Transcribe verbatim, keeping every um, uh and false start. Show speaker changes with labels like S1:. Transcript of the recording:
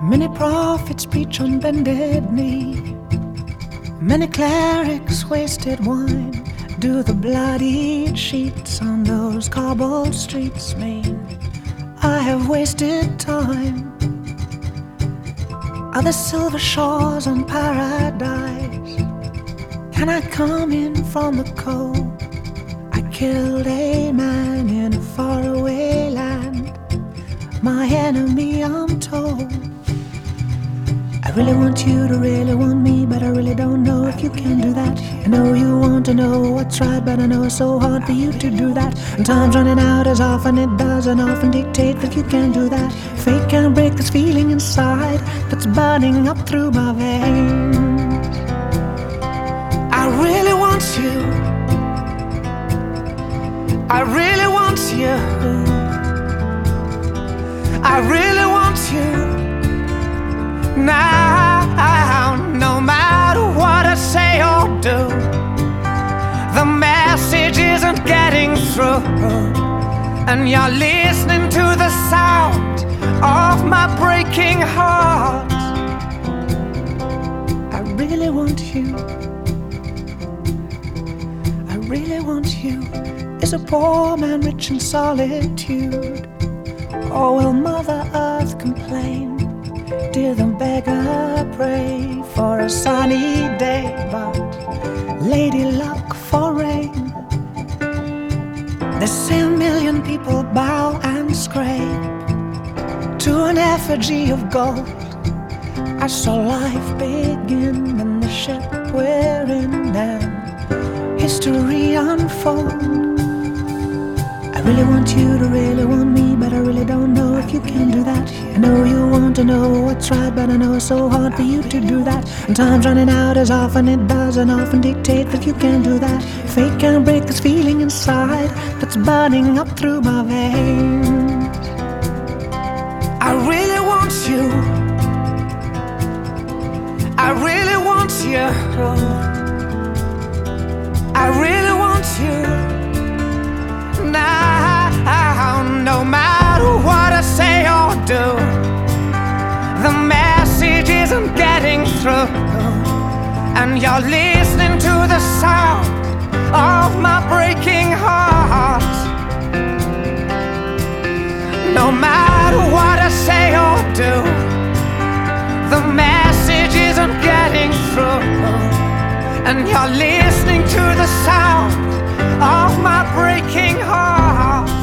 S1: Many prophets preach on bended knee. Many clerics wasted wine. Do the bloodied sheets on those cobbled streets mean I have wasted time? Are the silver shores on paradise? Can I come in from the cold? I killed a man in a faraway land, my enemy I'm told. I really want you to really want me, but I really don't know if you can do that. I know you want to know what's right, but I know it's so hard for you to do that. And time's running out as often it does, and often dictate that you can't do that. Fate can't break this feeling inside that's burning up through my veins. I really want you. I really want you. I really want you. Now, no matter what I say or do, the message isn't getting through, and you're listening to the sound of my breaking heart. I really want you. I really want you. Is a poor man rich in solitude? Or will Mother Earth complain? Did the beggar pray for a sunny day, but Lady Luck for rain? They say a million people bow and scrape to an effigy of gold. I saw life begin in the ship we're in, and history unfold. I really want you to really want me, but I really don't know if you can do that. I know you want to know what's right, but I know it's so hard for you to do that. And time's running out as often it does, and often dictate that you can't do that. Fate can't break this feeling inside that's burning up through my veins. I really want you. I really want you. I really want you. Now, no matter what I say or do, the message isn't getting through, and you're listening to the sound of my breaking heart. No matter what I say or do, the message isn't getting through, and you're listening to the sound of my breaking heart.